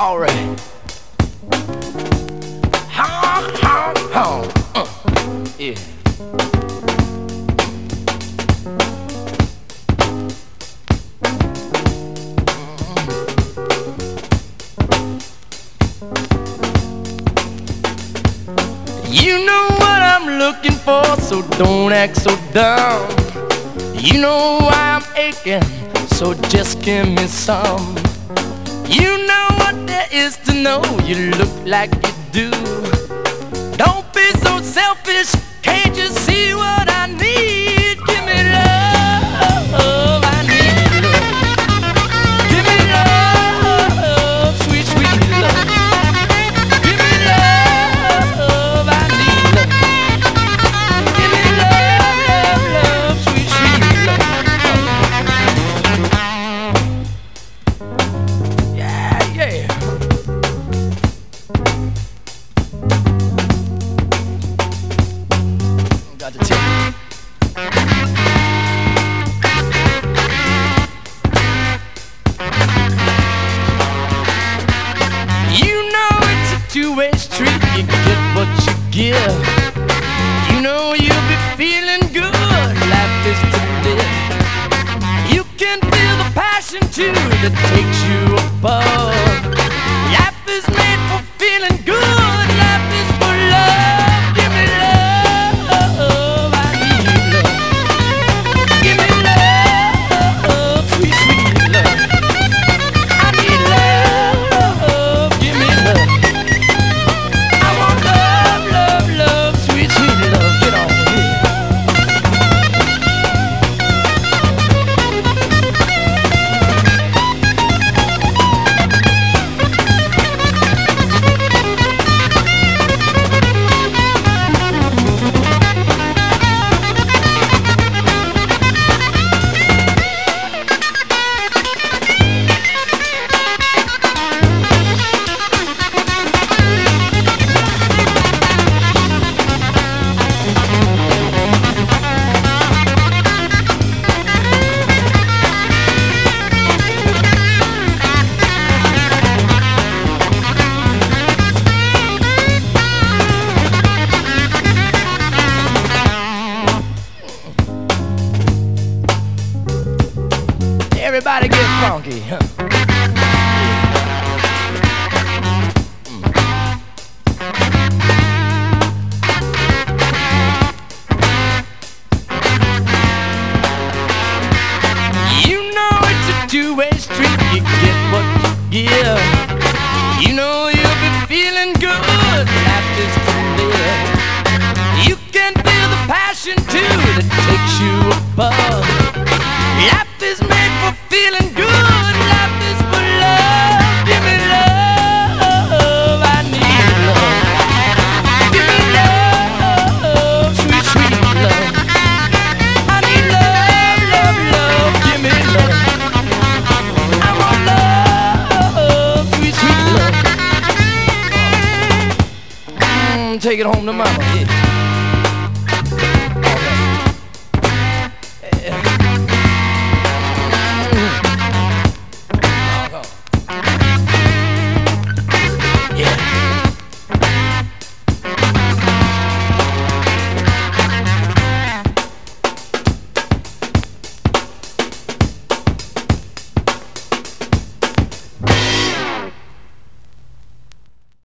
Alright. Ha, ha, ha. Yeah. You know what I'm looking for, so don't act so dumb. You know why I'm aching, so just give me some. You know what there is to know, you look like you do. Don't be so selfish, can't you see what I need? Give me love, I need love. Give me love, sweet, sweet love. Give me love, I need love. Give me love, love, love, sweet, sweet love. Yeah, yeah. Got to tell you. You know it's a two-way street, you get what you give. You know you'll be feeling good, life is to live. You can feel the passion too that takes you above. Life is made for feeling good, life is for love. Give me love, I need love. Give me love, sweet, sweet love. I need love, give me love. I want love, love, love, sweet, sweet love. Get on here. Everybody get funky, huh? You know it's a two-way street, you get what you give. You know you'll be feeling good, life is to live. You can feel the passion too that takes you above. Life is made for feeling good, life is for love. Give me love, I need love. Give me love, sweet, sweet love. I need love, love, love, give me love. I want love, sweet, sweet love. Take it home to mama, yeah.